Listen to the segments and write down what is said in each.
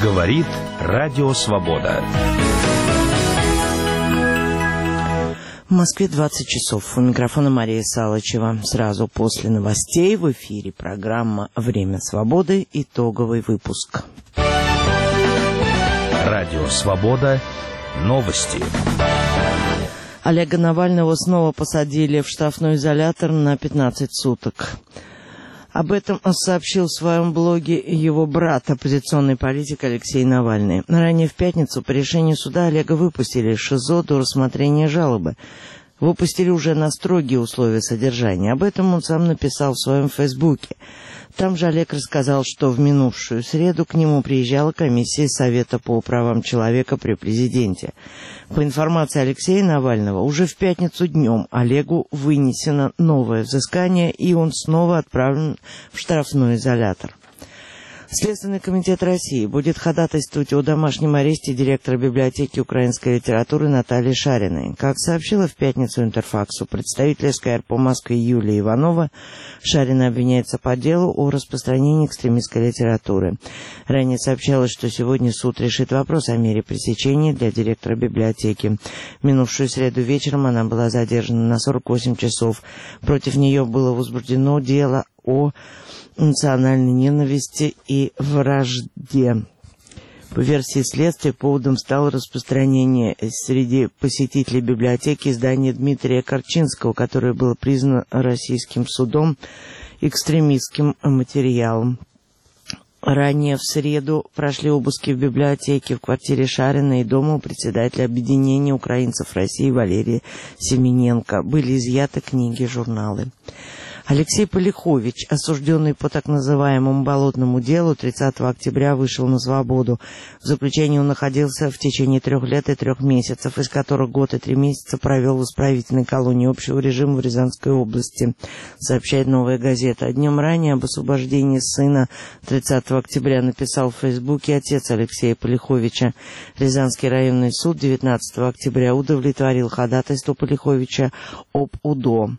Говорит Радио Свобода. В Москве 20 часов. У микрофона Мария Салычева. Сразу после новостей в эфире программа «Время свободы». Итоговый выпуск. Радио Свобода. Новости. Олега Навального снова посадили в штрафной изолятор на 15 суток. Об этом сообщил в своем блоге его брат, оппозиционный политик Алексей Навальный. Ранее в пятницу по решению суда Олега выпустили из ШИЗО до рассмотрения жалобы. Выпустили уже на строгие условия содержания. Об этом он сам написал в своем фейсбуке. Там же Олег рассказал, что в минувшую среду к нему приезжала комиссия Совета по правам человека при президенте. По информации Алексея Навального, уже в пятницу днем Олегу вынесено новое взыскание, и он снова отправлен в штрафной изолятор. Следственный комитет России будет ходатайствовать о домашнем аресте директора библиотеки украинской литературы Натальи Шариной. Как сообщила в пятницу Интерфаксу представитель СКР по Москве Юлия Иванова, Шарина обвиняется по делу о распространении экстремистской литературы. Ранее сообщалось, что сегодня суд решит вопрос о мере пресечения для директора библиотеки. В минувшую среду вечером она была задержана на 48 часов. Против нее было возбуждено дело о национальной ненависти и вражде. По версии следствия, поводом стало распространение среди посетителей библиотеки издания Дмитрия Корчинского, которое было признано российским судом экстремистским материалом. Ранее в среду прошли обыски в библиотеке, в квартире Шариной и дома у председателя Объединения украинцев России Валерия Семененко. Были изъяты книги, журналы. Алексей Полихович, осужденный по так называемому болотному делу, 30 октября вышел на свободу. В заключении он находился в течение 3 лет и 3 месяцев, из которых год и 3 месяца провел в исправительной колонии общего режима в Рязанской области, сообщает «Новая газета». Днем ранее об освобождении сына 30 октября написал в Фейсбуке отец Алексея Полиховича. Рязанский районный суд 19 октября удовлетворил ходатайство Полиховича об УДО.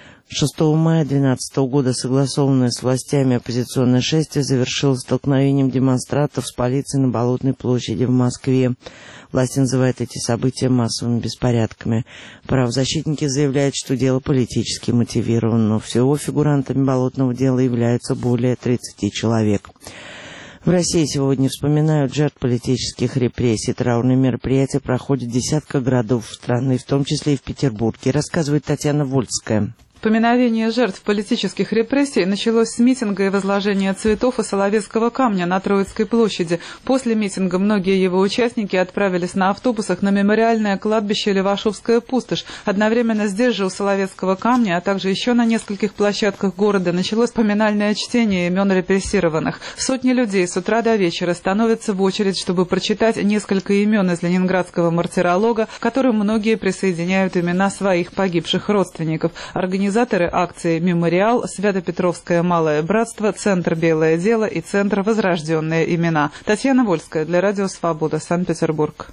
6 мая 2012 года согласованное с властями оппозиционное шествие завершилось столкновением демонстрантов с полицией на Болотной площади в Москве. Власти называют эти события массовыми беспорядками. Правозащитники заявляют, что дело политически мотивировано, но всего фигурантами болотного дела являются более 30 человек. В России сегодня вспоминают жертв политических репрессий. Траурные мероприятия проходят в десятках городов страны, в том числе и в Петербурге, рассказывает Татьяна Вольская. Поминовение жертв политических репрессий началось с митинга и возложения цветов и Соловецкого камня на Троицкой площади. После митинга многие его участники отправились на автобусах на мемориальное кладбище Левашовская пустошь. Одновременно здесь же у Соловецкого камня, а также еще на нескольких площадках города началось поминальное чтение имен репрессированных. Сотни людей с утра до вечера становятся в очередь, чтобы прочитать несколько имен из ленинградского мартиролога, к которым многие присоединяют имена своих погибших родственников. Организаторы акции «Мемориал», Свято-Петровское малое братство, Центр «Белое дело» и Центр «Возрожденные имена». Татьяна Вольская для Радио Свобода, Санкт-Петербург.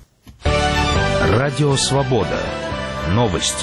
Радио Свобода. Новости.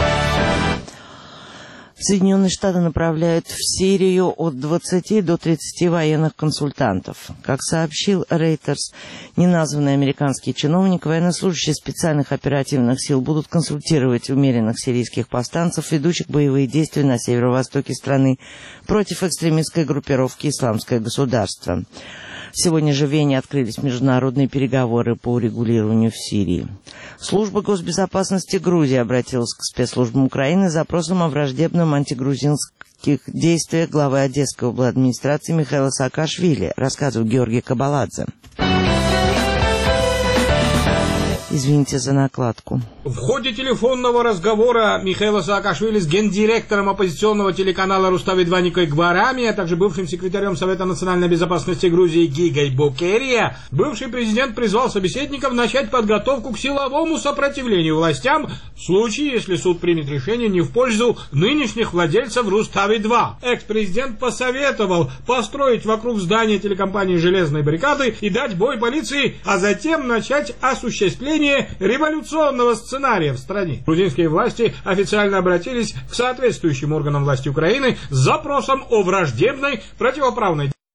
Соединенные Штаты направляют в Сирию от 20 до 30 военных консультантов. Как сообщил Reuters, неназванный американский чиновник, военнослужащие специальных оперативных сил будут консультировать умеренных сирийских повстанцев, ведущих боевые действия на северо-востоке страны против экстремистской группировки «Исламское государство». Сегодня же в Вене открылись международные переговоры по урегулированию в Сирии. Служба госбезопасности Грузии обратилась к спецслужбам Украины с запросом о враждебном антигрузинских действиях главы Одесской обладминистрации Михаила Саакашвили, рассказывает Георгий Кабаладзе. Извините за накладку. В ходе телефонного разговора Михаила Саакашвили с гендиректором оппозиционного телеканала Рустави-2 Никой Гварами, а также бывшим секретарем Совета национальной безопасности Грузии Гигой Бокерия, бывший президент призвал собеседников начать подготовку к силовому сопротивлению властям в случае, если суд примет решение не в пользу нынешних владельцев Рустави-2. Экс-президент посоветовал построить вокруг здания телекомпании железной баррикады и дать бой полиции, а затем начать осуществление революционного сценария в стране. Грузинские власти официально обратились к соответствующим органам власти Украины с запросом о враждебной противоправной